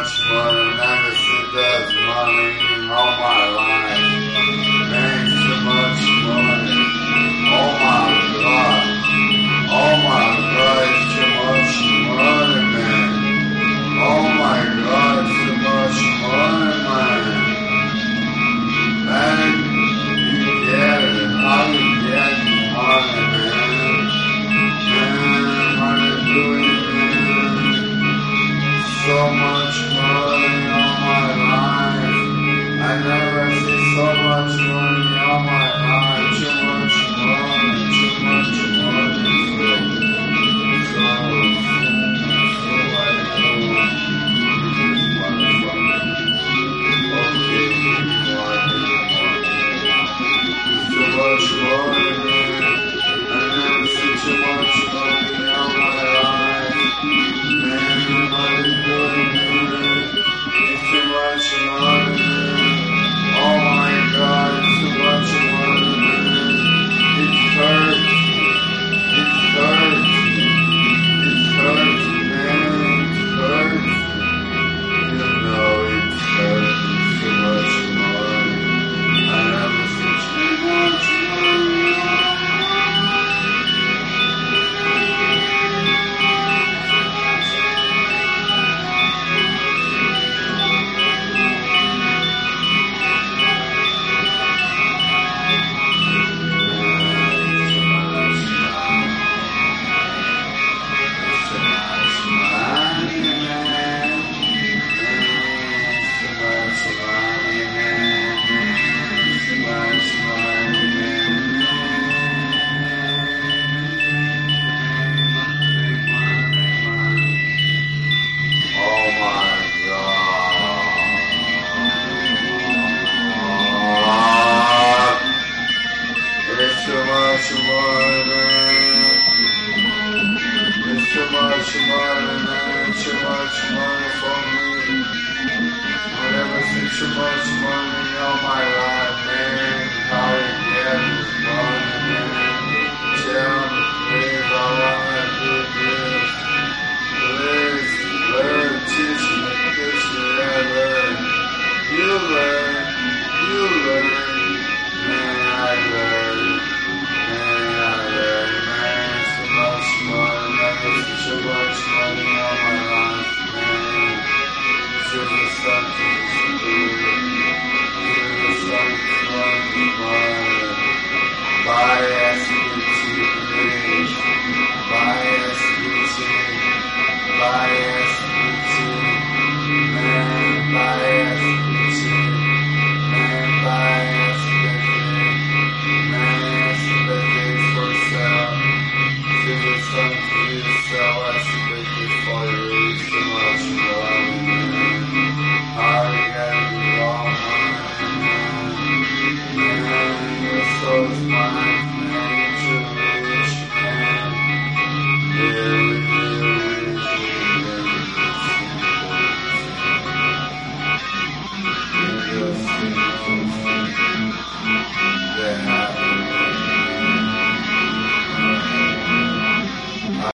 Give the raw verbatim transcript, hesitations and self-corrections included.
much money, never seen that money all my life. Man, too much money. Oh my God. Oh my God, it's too much money, man. Oh my God, it's too much money, man. Man, you get it. How you get money, man? Man, what you doing, man? So much money all my life. I never see so much money all my life. Too much money, too much money. So, so, so I do. This motherfucker. Okay, what do you want? Too much money, man. I never see too much money all my life. Man, what you doing, man? It's too much money, man. Oh my God, it's too much money, man. It hurts. It hurts. It hurts, man. It hurts. You know it hurts. It's too much money. I never see too much money. Bye.